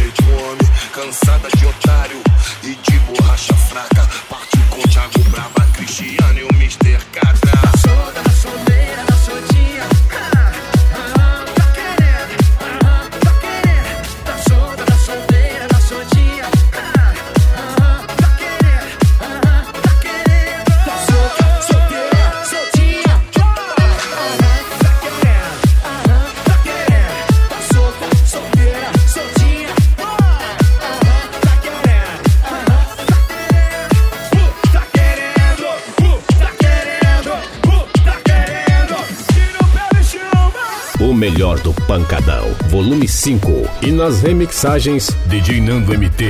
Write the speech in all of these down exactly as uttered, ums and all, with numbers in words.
jeito homem, cansada de otário e de borracha fraca. Partiu com o Thiago Brava, Cristiano e o mister Catra. Tá solta, tá solteira, tá soltinha. Ah, ah, tá querendo, ah, tá querendo. Tá solta, tá solteira, tá soltinha. Ah, ah, tá querendo, ah, tá querendo. Tá solta, solteira, soltinha. Ah, tá querendo, ah, tá querendo. Tá solta, solteira, soltinha. Ah, tá querendo, ah, tá querendo. Tá querendo, tá querendo, tá querendo. Tira o pé do chão, vai. O melhor do Pancadão, volume cinco. E nas remixagens, D J Nando M T.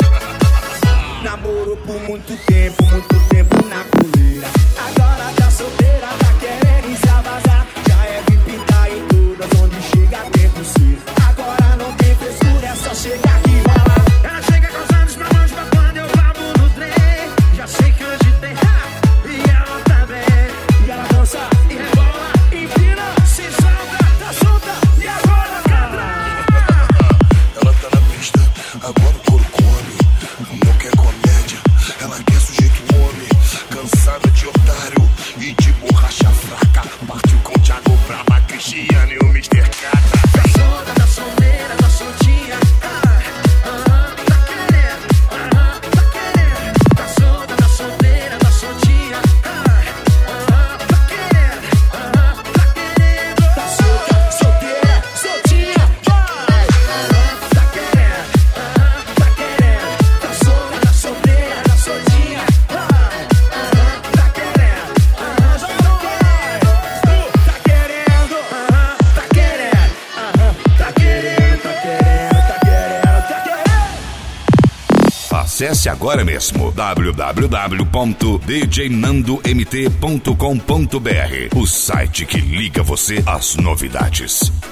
Namorou por muito tempo, muito tempo na coleira. Agora tá solteira, tá querendo extravasar. Já é vir pintar em todas, onde chega tem pulseira. Agora não tem frescura, é só chegar aqui e falar. Ela chega causando os mamães pra quando eu vabo no trem. Já sei que hoje tem ha, e ela também. E ela dança, e rebola, empina, se solta, tá solta. E agora, cara? Ela tá na pista, agora o couro come. Não quer comédia, ela quer sujeito homem, cansada de otário e de borracha fraca. Partiu com o Thiago Brava, Cristiano e o mister Catra. Tá solta, tá solteira, tá soltinha. Ah, ah, tá querendo, ah, tá querendo. Tá solta, tá solteira, tá soltinha. Ah, ah, tá querendo, ah, tá querendo. Tá solta, solteira, soltinha. Vai, ah, tá querendo, ah, tá querendo. Tá solta, tá solteira, tá soltinha. Vai, ah, tá querendo, ah, tá querendo. Tá querendo, ah, tá querendo. Aham, tá querendo, tá querendo, tá querendo, tá querendo. Acesse agora mesmo w w w ponto d j nando m t ponto com ponto b r, o site que liga você às novidades.